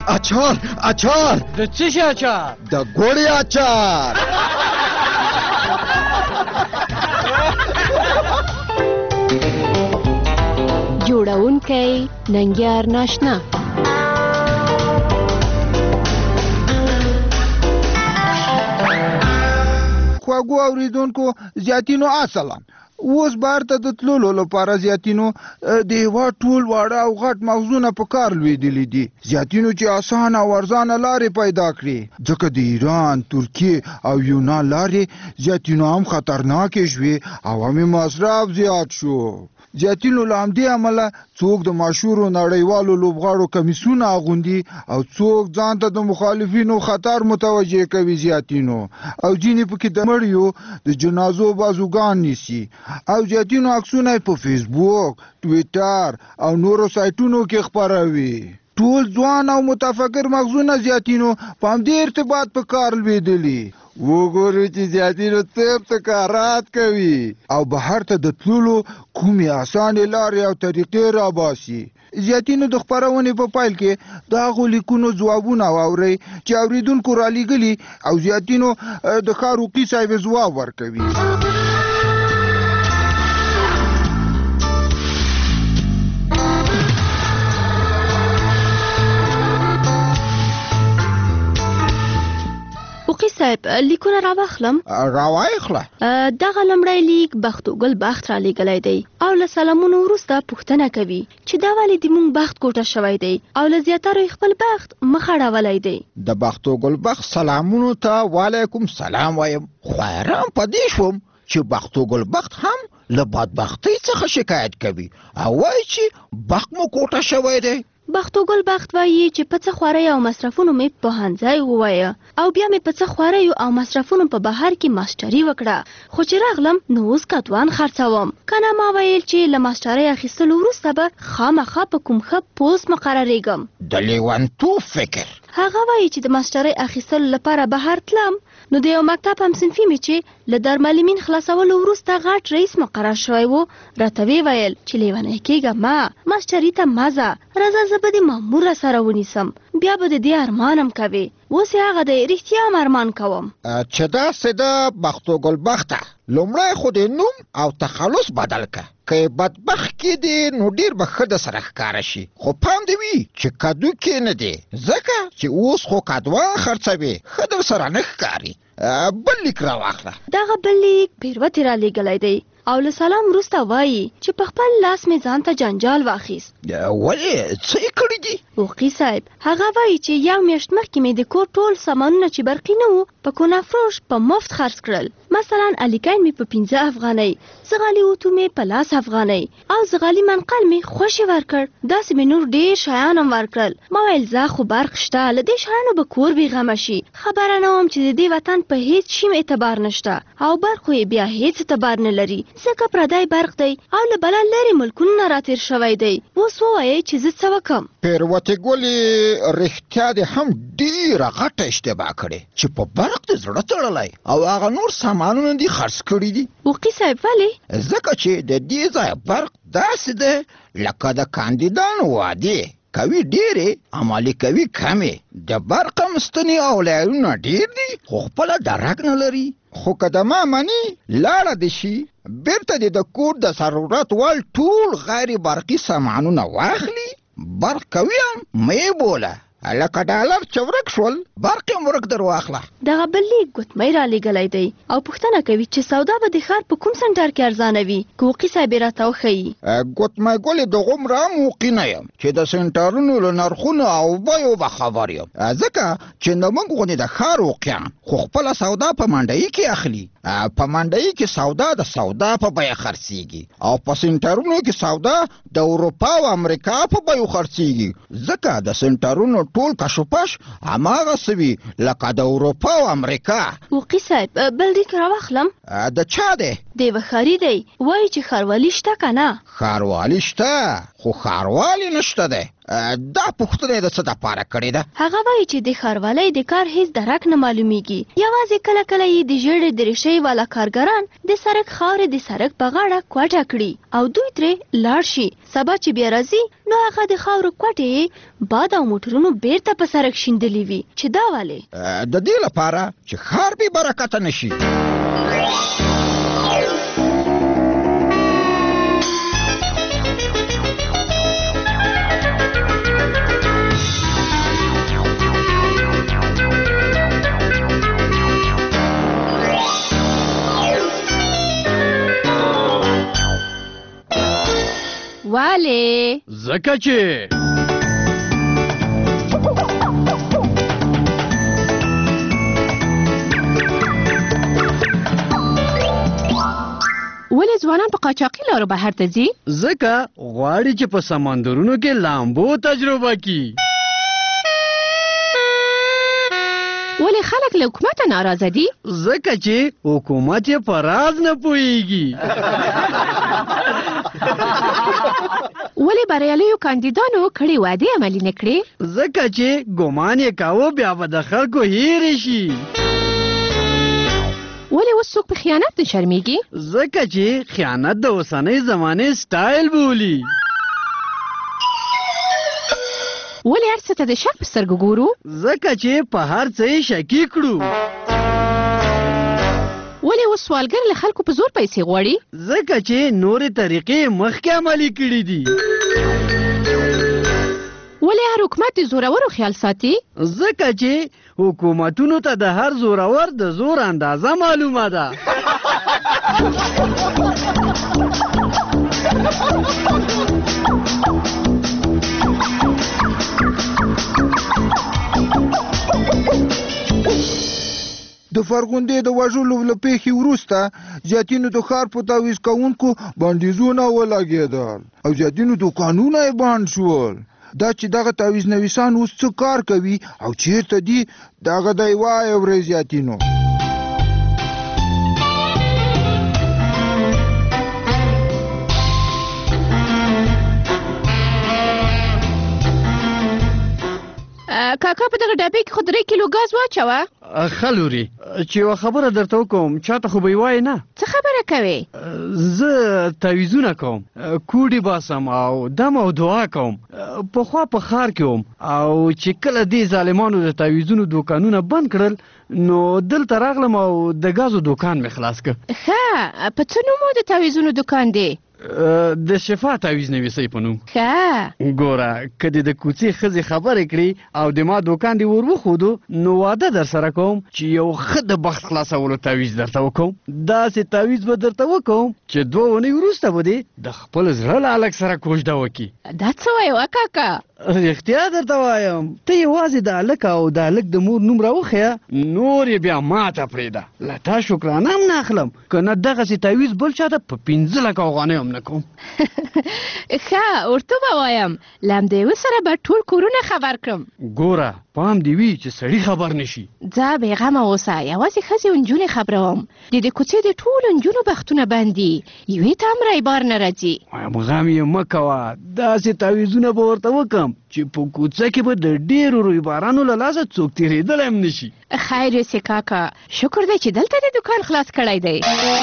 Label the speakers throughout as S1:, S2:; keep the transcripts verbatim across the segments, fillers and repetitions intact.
S1: اچار اچار
S2: د څه شي اچار؟
S1: د ګوړې اچار.
S3: جوړونکی ننګیار ناشنا.
S4: خواږو اوریدونکو زیاتینو السلام. اوس بهر ته د تللو لپاره زیاتینو د هېواد ټول واړه او غټ مغزونه په کار لوېدلي دي. زیاتینو چې اسانه او ارزانه لارې پیدا کړي، ځکه د ایران، ترکیې او یونان لارې زیاتینو هم خطرناکې شوې او هم مصرف زیات شو. زیاتینو له همدې امله څوک د مشهورو نړیوالو لوبغاړو کمیسونه اغوندي او څوک ځان ته د مخالفینو خطر متوجه کوي زیاتینو، او ځینې پکې د مړیو د جنازو بازوګان نیسي او زیاتینو عکسونه په فیسبوک، ټویټر او نورو سایټونو کې خپروي. ټول ځوان او متفکر مغزونه زیاتینو په همدې ارتباط په کار لوېدلي. وګورو چې زیاتینو طب تکارات کوي او بهر ته د تللو کومې اسانې لارې او طریقې راباسي. زیاتینو د خپرونې په پیل کې د هغو لیکونو ځوابونه واورئ چې اوریدونکو رالیږلي او زیاتینو د ښاروقي صاحب ځواب ورکوي.
S3: صاحب لیکونه راواخلم.
S4: راواخله.
S3: دغه لمړی لیک بختو ګل بخت را لیږلی دی او له سلامونو وروسته پوښتنه کوي چې دا ولې د مونږ بخت کوټه شوی دی او له زیاترو خپل بخت مخ اړولی دی.
S4: د بختو ګل بخت سلامونو ته وعلیکم سلام وایم. خو حیران په دې شوم چې بختو ګل بخت هم له بدبختۍ څخه شکایت کوي او وایي چې بخت مو کوټه شوی دی.
S3: بختو ګل بخت وایي چې په څه خوارۍ او مصرفونو مې په پوهنځی ووایه او بیا مې په څه خوارۍ او مصرفونو په بهر کې ماسټري وکړه، خو چې راغلم نو اوس کتوان خرڅوم. کنه ما ویل چې له ماسټرۍ اخیستلو وروسته به خامخا په کوم ښه پوسټ مقرریږم.
S4: د لیونتوب فکر.
S3: هغه وایي چې د ماسټرۍ اخیستلو لپاره بهر تلم نو د یو مکتب همصنفي مې چې له دارالمعلمین خلاصولو وروسته غټ رئیس مقرر شوی و راته ویې ویل چې لیونی کېږه مه، ماسټري ته مه ځه، راځه زه به دې مامور سره ونیسم، بیا به د دې ارمانم کوې. اوس یې هغه دی رښتیا هم ارمان کوم.
S4: چې داسې ده بختو ګل بخته، لومړی خو د نوم او تخلص بدل که. که بدبخت کې دی نو ډیر به ښه د سره ښکاره شي، خو پام دې وي چې کدو کې نه دی، ځکه چې اوس خو کدوان خرڅوي ښه در سره نه ښکاري. بل لیک راواخله.
S3: دغه بل لیک پیروتې را لیږلی دی او له سلام وروسته وایي چې په خپل لاس مې ځان ته جنجال واخیست.
S4: ولې څه یې کړي دي؟
S3: اوقي صاحب هغه وایي چې یو میاشت مخکې مې د کور ټول سامانونه چې برقي نه وو په کونافروش په مفت خرڅ کړل. مثلا الیکین مې په پنځه افغانۍ، زغالي اوتو مې په لاس افغانۍ او زغالي منقل مې خوشې ورکړ. داسې مې نور ډېر شیان هم ورکړل. ما ویل ځه خو برق شته، له دې شیانو به کور بېغمه شي. خبره نه وم چې د دې وطن په هیڅ شي اعتبار نشته او برق یې بیا هیڅ اعتبار نه لري، ځکه پردی برق دی او له بله لرې ملکونو نه راتېر شوی دی. اوس ووایئ چې زه څه وکړم؟
S4: پیروتې ګلې رښتیا دې هم ډېره غټه اشتباه کړې چې په برق دې زړه تړلی او هغه نور سامانونه دې خرڅ کړي دي.
S3: اوقي صاحب ولې؟
S4: ځکه چې د دې ځایه برق داسې دی لکه د کاندیدانو وعدې کوي ډېرې، عملي کوي کمې. د برق هم ستنې او لایرونه ډېر دي خو خپله درک نه لري. خو که د ما مني لاړه دې شي بیرته دې د کور د ضرورت وړ ټول غیر برقي سامانونه واخلي، برق کوي هم مې بوله لکه ډالر چې ورک شول برق هم ورک در واخله.
S3: دغه بل لیک ګوتمۍ را لیږلی دی او پوښتنه کوي چې سودا به د ښار په کوم سنټر کې ارزانه وي، که اوقي صاحب یې راته وښیي.
S4: ګوتمۍ ګلې د غومره هم اوقي نه یم چې د سنټرونو له نرخونو او بیو به خبر یم، ځکه چې د موږ غوندې د ښار اوقیان خو خپله سودا په منډیي کې اخلي. په منډیي کې سودا د سودا په بیه خرڅېږي او په سنټرونو کې سودا د اروپا او امریکا په بیو خرڅېږي، ځکه د سنټرونو ټول کشوپش هماغسې وي لکه د اروپا او امریکا.
S3: اوقي صاحب بل لیک راواخلم.
S4: د چا دی؟
S3: د یوه ښاري دی، وایي چې ښاروالي شته که نه؟
S4: ښاروالي شته خو ښاروالي نشته دی. دا پوښتنه د څه دپاره کړې ده؟
S3: هغه وایي چې د ښاروالۍ د کار هیڅ درک نه معلومیږي. یوازې کله کله یې د ژیړې دریشۍ والا کارګران د سړک خاورې د سړک په غاړه کوټه کړي او دوی ترې لاړ شي. سبا چې بیا راځي نو هغه د خاورو کوټې باد او موټرونو بیرته په سړک شیندلي وي. چې دا ولې؟
S4: د دې لپاره چې ښار بې برکته نه شي.
S3: والے
S2: زکه چې
S5: ولې ځوانان په قاچاقي لارو بهر ته ځي؟
S2: زکه غواړي چې په سمندرونو کې لامبو تجربه کړي.
S5: ولې خلک له حکومته ناراضه دي؟
S2: زکه چې حکومت یې په راز نه پوهیږي.
S5: ولې بریالیو کاندیدانو کړي وعدې عملي نه کړې؟
S2: زکه چې ګمان یې کاوه بیا به د خلکو هیرې شي.
S5: ولې اوس څوک په خیانت نه شرمېږي؟
S2: زکه چې خیانت د اوسنۍ زمانې سټایل بولي.
S5: ولې هر څه ته د شک په سترګو ګورو؟
S2: زکه چې په هر څه یې شکي کړو.
S5: ولې اوس سوالګر له خلکو په زور پیسې غواړي؟
S2: زکه چې نورې طریقې مخکې عملي کړي دي.
S5: ولې هر حکومت د زورورو خیال ساتي؟
S2: زکه چې حکومتونو ته د هر زورور د زور اندازه معلومه ده.
S4: د فرغوندې د وژلو له پیښې وروسته زیاتینو د ښار په تعویض کوونکو بندیزونه ولګېدل او زیاتینو دوکانونه یې بند شول. دا چې دغه تعویض نویسان اوس څه کار کوي او چیرته دي دغه دی وایه ورې زیاتینو.
S5: کاکا په دغه ډبې کې خو درې کیلو ګاز واچوه.
S2: ښه لورې چې یوه خبره درته وکړم چاته خو به یې وایې نه.
S5: څه خبره کوې؟
S2: زه تعویضونه کوم، کوډې باسم او دم او دعا کوم. پخوا په ښار کې وم او چې کله دې ظالمانو د تعویضونو دوکانونه بند کړل نو دلته راغلم او د ګازو دوکان مې خلاص کړ.
S5: ښه په څه نوم د تعویضونو دوکان دی؟
S2: د شفا تعویض نویسۍ په نوم.
S5: ښه
S2: ګوره که دې د کوڅې ښځې خبرې کړي او د ما دوکان دې ور وښودو نو واده در سره کوم چې یو ښه د بخت خلاصولو تعویض درته وکړم. داسې تعویض به درته وکړم چې دوه اونۍ وروسته به دې د خپل زړه له هلک سره کوژده وکړي.
S5: دا څه وایې وا کاکا؟
S2: رښتیا درته وایم ته یوازې د هلک او د هلک د مور نوم راوښیه نور یې بیا ماته پرېږده. له تا شکرانه هم نه اخلم که نه دغسې تعویض بل چاته په پنځه لکه افغانۍ هم نه کوم.
S5: ښه ورته به وایم له همدې یوه سره به ټول کورونه خبر کړم.
S2: ګوره پام دې وي چې سړي خبر نشي.
S5: ځه بېغمه اوسه یوازې ښځې او نجونې خبروم. د دې کوڅې د ټولو نجونو بختونه بند دي یوې ته هم رایبار نه راځي.
S2: وایم غم یې مه کوه داسې تعویضونه به ورته وکړم چې په کوڅه کې به د ډېرو رویبارانو له لاسه څوک تېرېدلی هم نشي.
S5: خیر یوسې کاکا شکر دی چې دلته د دوکان خلاص کړی دی.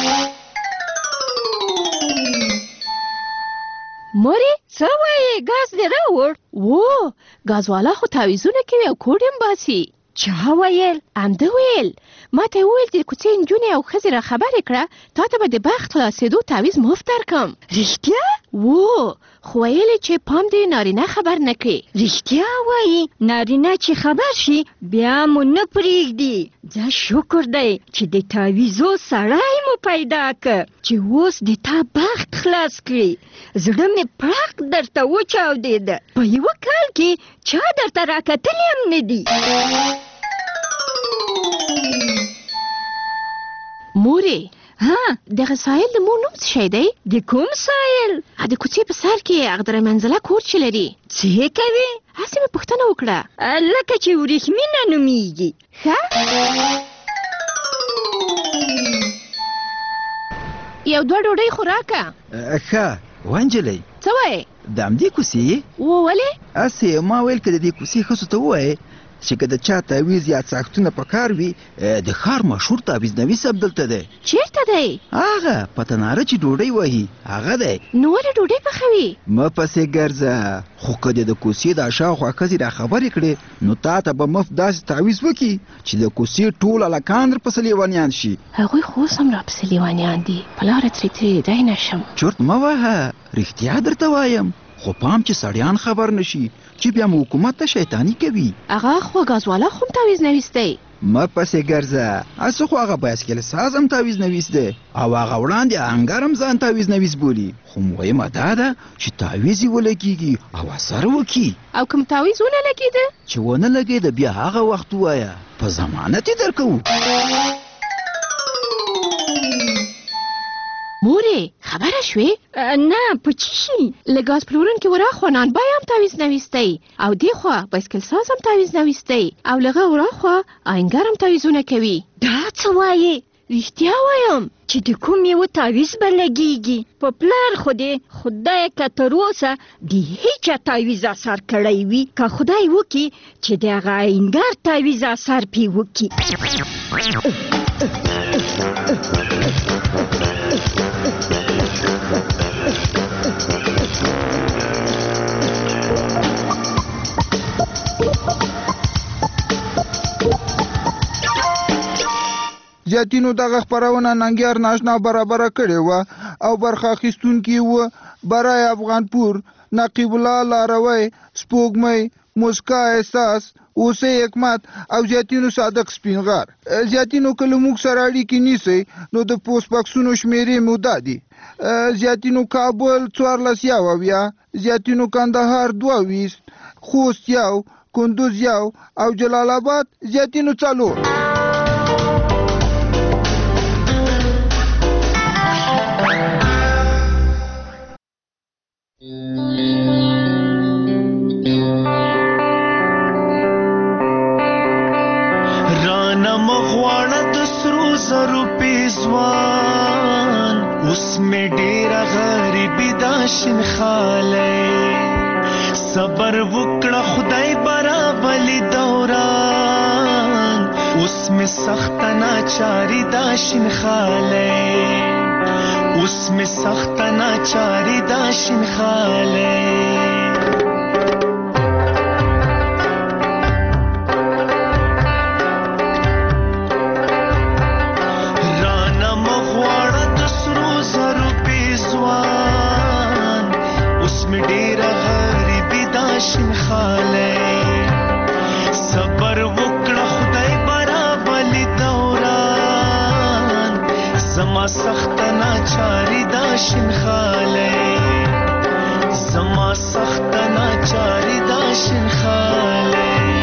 S5: مورې څه وایې ګاز دې راوړ؟ و ګازوالا خو تعویضونه کوي او کوډ هم باسي. چا ویل؟ همده ویل ما ته یې وویل د کوڅې نجونې او ښځې را خبرې کړه تا ته به د بخت خلاصېدو تعویض مفت درکړم. رښتیا؟ و خو ویلې چې پام دې نارینه خبر نه کړي.
S6: رښتیا وایي نارینه چې خبر شي بیا مو نه پرېږدي. ځه شکر دی چې د تعویضو سړی مو پیدا کړ چې اوس د تا بخت خلاص کړي. زړه مې پړق درته وچاودېده په یوه کال کې چا درته راکتلي هم نه دي.
S5: مورې
S6: ها
S5: دغه سایل د مور نوم څه شی دی؟
S6: د کوم سایل؟
S5: د کوڅې په سر کې هغه درې منزله کور چې لري.
S6: څه یې کوې؟
S5: هسې مې پوښتنه وکړه.
S6: لکه چې وریښمینه نومیږي.
S5: ښه یو دوه ډوډۍ خو راکه.
S1: ښه ونجلۍ
S5: څه وایې؟
S4: د همدې کوڅې
S5: و ولې؟
S4: هسې ما ویل که د دې کوڅې ښځو ته ووایې چې که د چا تعویض یا څاښتونه په کار وي د ښار مشهور تعویض نویس همدلته دی.
S5: چیرته دی؟
S4: هغه په تناره چې ډوډۍ وهي هغه دی.
S5: نو ولې ډوډۍ پخوي؟
S4: مه پسې ګرځه، خو که دې د کوڅې دا شاوخوا ښځې را خبرې کړې نو تا ته به مفت داسې تعویض وکړي چې د کوڅې ټول هلکان درپسې لیونیان شي.
S5: هغوی خو اوس هم راپسې لیونیان دي، په لاره ترې تېرېدی نه شم.
S4: چرت مه وهه، رښتیا درته وایم، خو پام چې سړیان خبر نشي چې بیا مو حکومت ته شیطاني کوي.
S5: هغه خو ګازوالا خو هم تعویض نویس دی.
S4: مه پسې ګرځه، هسې خو هغه بایسکل ساز هم تعویض نویس دی او هغه وړاندې انګر هم ځان تعویض نویس بولي، خو مهمه دا ده چې تعویض یې ولګېږي او اثر وکړي.
S5: او کوم تعویض ونه لګېده؟
S4: چې ونه لګېده بیا هغه وخت ووایه په ضمانت یې درکوو.
S5: مورې خبره شوې؟
S6: نه په څه شي؟
S5: له ګاز پلورونکي وراخوا نانبای هم تعویض نویس دی او دې خوا بایسکل ساز هم تعویض نویس دی او له هغه وراخوا آهنګر هم تعویضونه کوي.
S6: دا څه وایې؟
S5: رښتیا وایم
S6: چې د کوم یو تعویض به لګېږي. په پلار خو دې خدای که تر اوسه د هیچا تعویض اثر کړی وي، که خدای وکړي چې د هغه آهنګر تعویض اثر پې وکړي.
S4: زیاتینو دغه خپرونه ننګیار ناشنا برابره کړې وه او برخه اخیستونکي وه برای افغانپور، نقیب الله لاروی، سپوږمۍ، موسکا احساس، اوسې حکمت او زیاتینو صادق سپینغر. زیاتینو که له موږ سره اړیکې نیسئ نو د پوسټ بکسونو شمېرې مو دا دي: زیاتینو کابل څوارلس یو اویا، زیاتینو کندهار دوه ویشت، خوست یو، کندوز یو او جلال آباد زیاتینو څلور.
S7: رانا مغواړه د سرو زرو پیزوان، اوس مې ډېره غریبي دا شین خالی، صبر وکړه خدای برابلي دوران، اوس مې سخته ناچاري دا شین خالی، اوس مې سخته ناچاري دا شین خالی. صبر وکړه خدای برابلي دوران، زما سخت ناچاري دا شین خالی، زما سخت ناچاري دا شین خالی.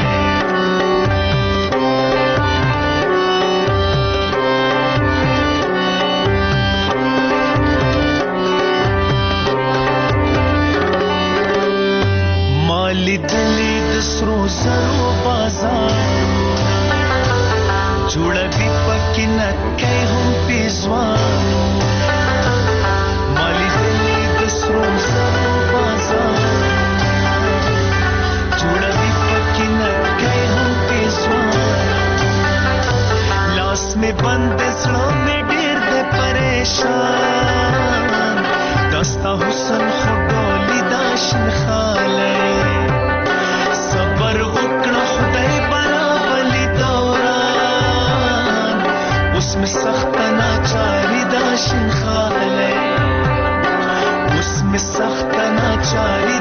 S7: لیدلی د سرو زرو بازارونه، جوړوي پکې نکۍ هم پیزوانونه، ما لیدلی د سرو زرو بازارونه، جوړوي پکې نکۍ هم پیزوانونه، لاس مې بند زړه مې ډېر دی پریشان، دا ستا حسن خو ډولي دا شین خالی، صبر وکړه خدای برابلي دوران، اوس مې سخته ناچاري دا شین خالی، اوس مې سخته ناچاري